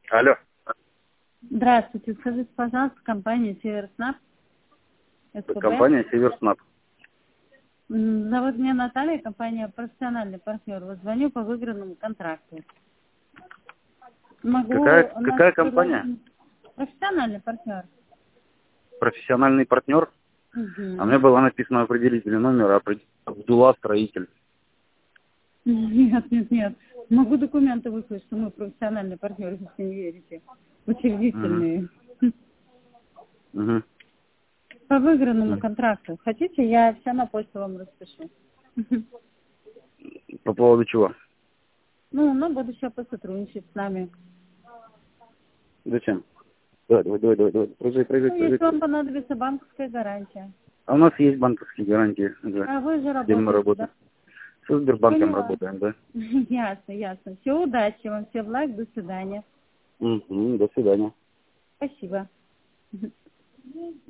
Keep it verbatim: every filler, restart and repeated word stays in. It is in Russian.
Алло. Здравствуйте. Скажите, пожалуйста, компания Северснаб. СПБ. Компания Северснаб. М, Зовут меня Наталья, компания профессиональный партнер. Вот звоню по выигранному контракту. Могу Какая, у нас какая компания? предложить- Профессиональный партнер. Профессиональный партнер? А мне Мгм. было написано определительный номер, опред- Абдулла строитель. Нет, нет, нет. Могу документы выслать, что мы профессиональный партнер, если не верите. Угу. Учредительные. Угу. По выигранному контракту. Хотите, я все на почту вам распишу. По поводу чего? Ну, на будущее посотрудничать с нами. Зачем? Давай, давай, давай, давай, давай. Прыгай, прыгай, Ну, прыгай. если вам понадобится банковская гарантия. А у нас есть банковские гарантии, да, А вы же где мы работаете, работаем. да? Со Сбербанком Поняла. работаем, да. Ясно, ясно. Все, удачи вам, все благ, до свидания. Угу. До свидания. Спасибо.